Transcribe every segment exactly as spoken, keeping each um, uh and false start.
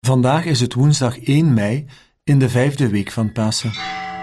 Vandaag is het woensdag één mei in de vijfde week van Pasen.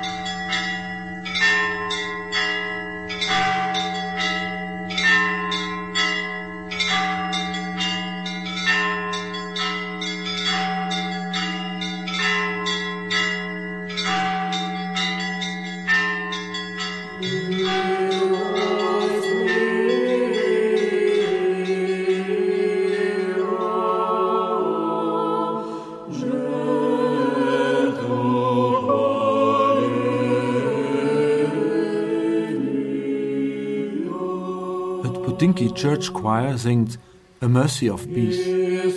Het Pochinki Church Choir zingt A Mercy of Peace.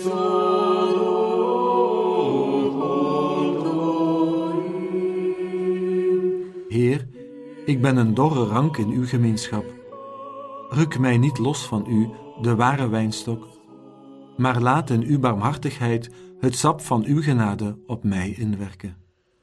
Heer, ik ben een dorre rank in uw gemeenschap. Ruk mij niet los van u, de ware wijnstok, maar laat in uw barmhartigheid het sap van uw genade op mij inwerken.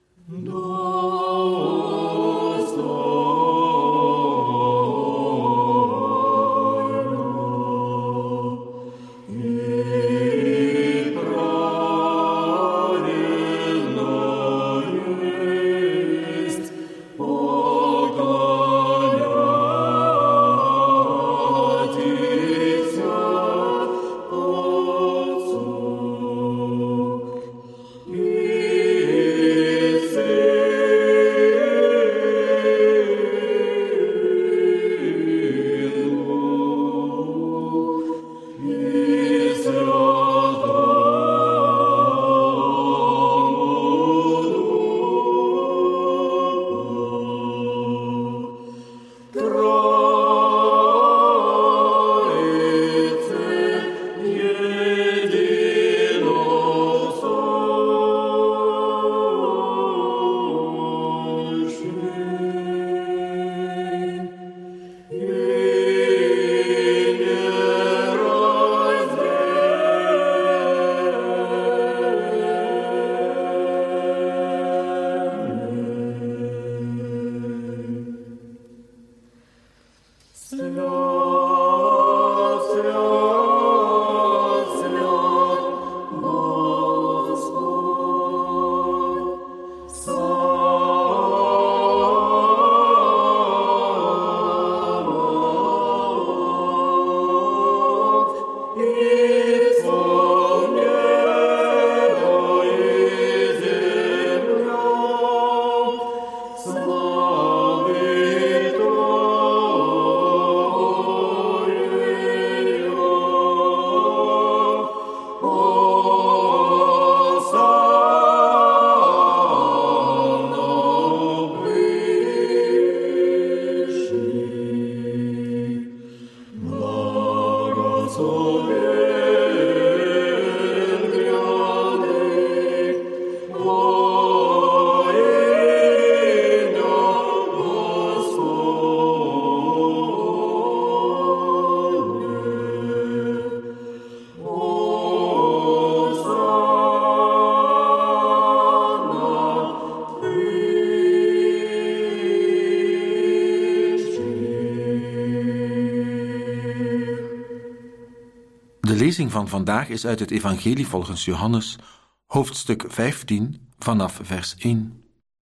De lezing van vandaag is uit het Evangelie volgens Johannes, hoofdstuk vijftien, vanaf vers één.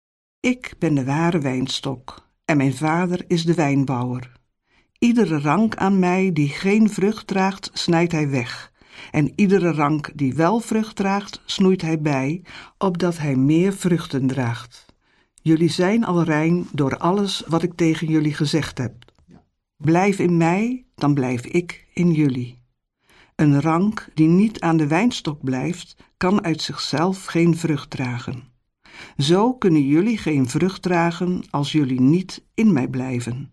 Ik ben de ware wijnstok en mijn vader is de wijnbouwer. Iedere rank aan mij die geen vrucht draagt, snijdt hij weg. En iedere rank die wel vrucht draagt, snoeit hij bij, opdat hij meer vruchten draagt. Jullie zijn al rein door alles wat ik tegen jullie gezegd heb. Blijf in mij, dan blijf ik in jullie. Een rank die niet aan de wijnstok blijft, kan uit zichzelf geen vrucht dragen. Zo kunnen jullie geen vrucht dragen als jullie niet in mij blijven.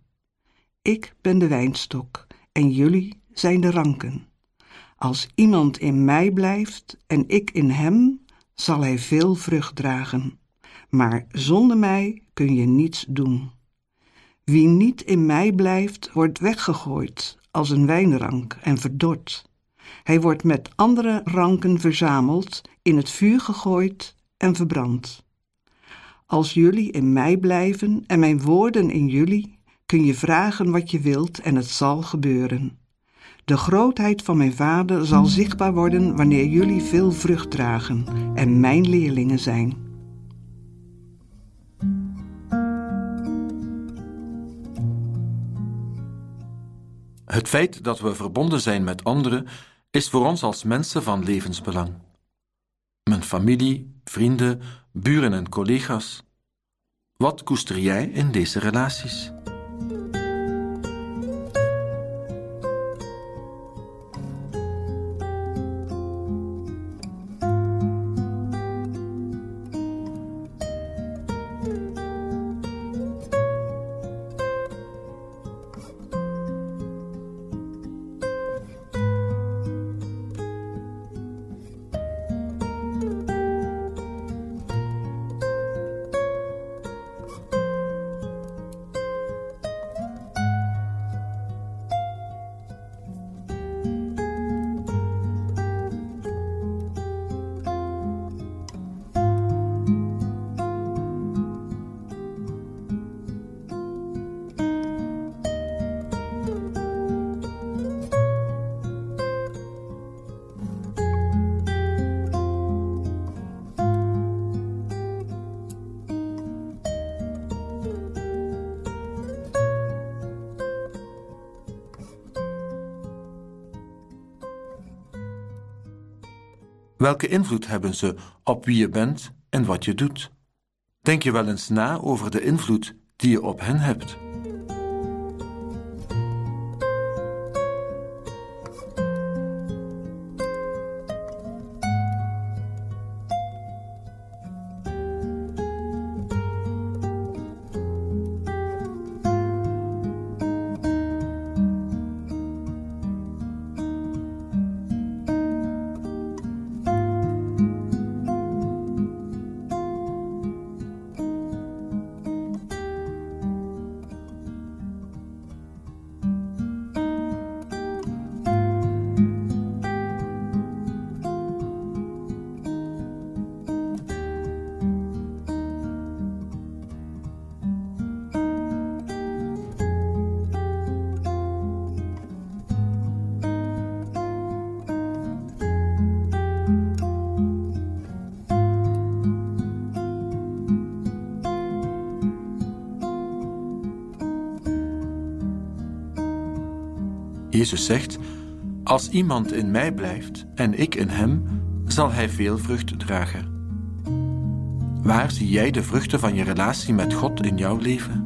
Ik ben de wijnstok en jullie zijn de ranken. Als iemand in mij blijft en ik in hem, zal hij veel vrucht dragen. Maar zonder mij kun je niets doen. Wie niet in mij blijft, wordt weggegooid als een wijnrank en verdord. Hij wordt met andere ranken verzameld, in het vuur gegooid en verbrand. Als jullie in mij blijven en mijn woorden in jullie, kun je vragen wat je wilt en het zal gebeuren. De grootheid van mijn Vader zal zichtbaar worden wanneer jullie veel vrucht dragen en mijn leerlingen zijn. Het feit dat we verbonden zijn met anderen is voor ons als mensen van levensbelang. Mijn familie, vrienden, buren en collega's. Wat koester jij in deze relaties? Welke invloed hebben ze op wie je bent en wat je doet? Denk je wel eens na over de invloed die je op hen hebt? Jezus zegt, als iemand in mij blijft en ik in hem, zal hij veel vrucht dragen. Waar zie jij de vruchten van je relatie met God in jouw leven?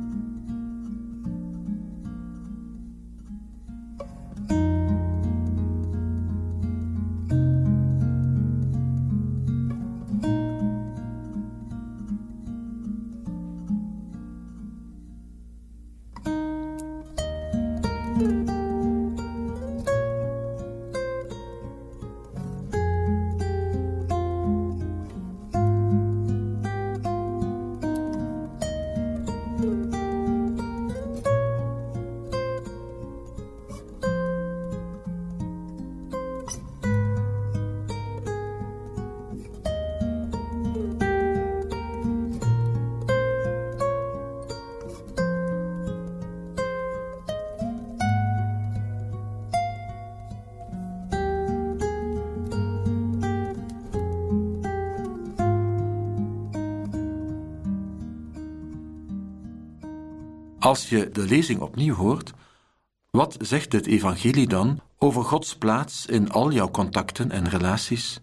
Als je de lezing opnieuw hoort, wat zegt het evangelie dan over Gods plaats in al jouw contacten en relaties?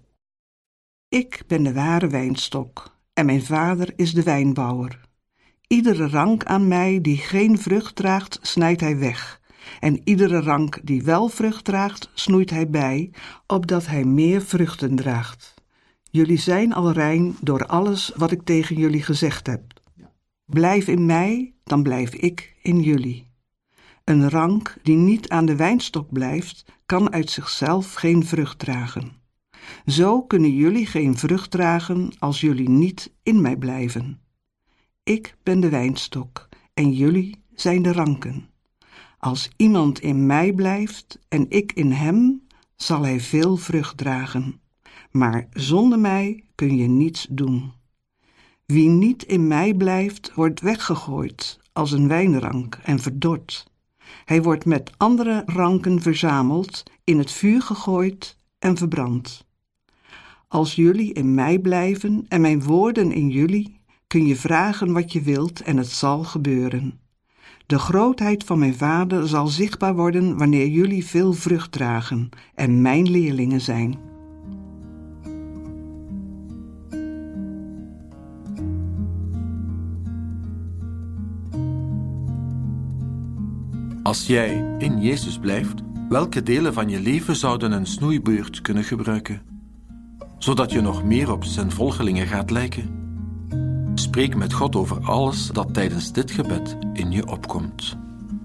Ik ben de ware wijnstok en mijn Vader is de wijnbouwer. Iedere rank aan mij die geen vrucht draagt, snijdt hij weg. En iedere rank die wel vrucht draagt, snoeit hij bij, opdat hij meer vruchten draagt. Jullie zijn al rein door alles wat ik tegen jullie gezegd heb. Blijf in mij, dan blijf ik in jullie. Een rank die niet aan de wijnstok blijft, kan uit zichzelf geen vrucht dragen. Zo kunnen jullie geen vrucht dragen als jullie niet in mij blijven. Ik ben de wijnstok en jullie zijn de ranken. Als iemand in mij blijft en ik in hem, zal hij veel vrucht dragen. Maar zonder mij kun je niets doen. Wie niet in mij blijft, wordt weggegooid als een wijnrank en verdord. Hij wordt met andere ranken verzameld, in het vuur gegooid en verbrand. Als jullie in mij blijven en mijn woorden in jullie, kun je vragen wat je wilt en het zal gebeuren. De grootheid van mijn Vader zal zichtbaar worden wanneer jullie veel vrucht dragen en mijn leerlingen zijn. Als jij in Jezus blijft, welke delen van je leven zouden een snoeibeurt kunnen gebruiken, zodat je nog meer op zijn volgelingen gaat lijken? Spreek met God over alles dat tijdens dit gebed in je opkomt.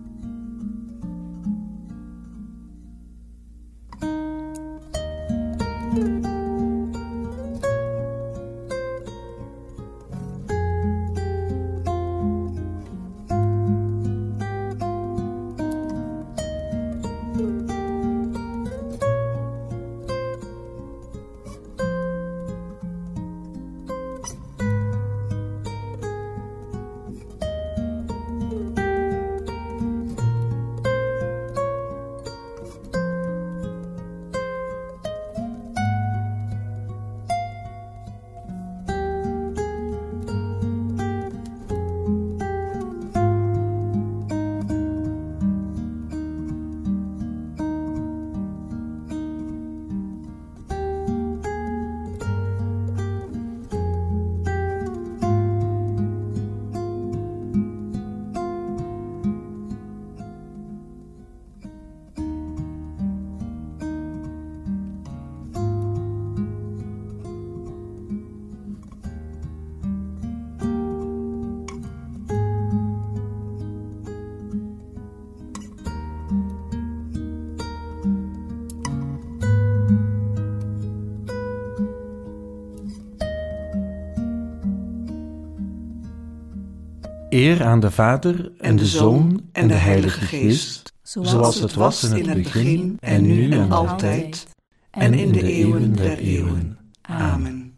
Eer aan de Vader en de Zoon en de Heilige Geest, zoals het was in het begin en nu en altijd en in de eeuwen der eeuwen. Amen.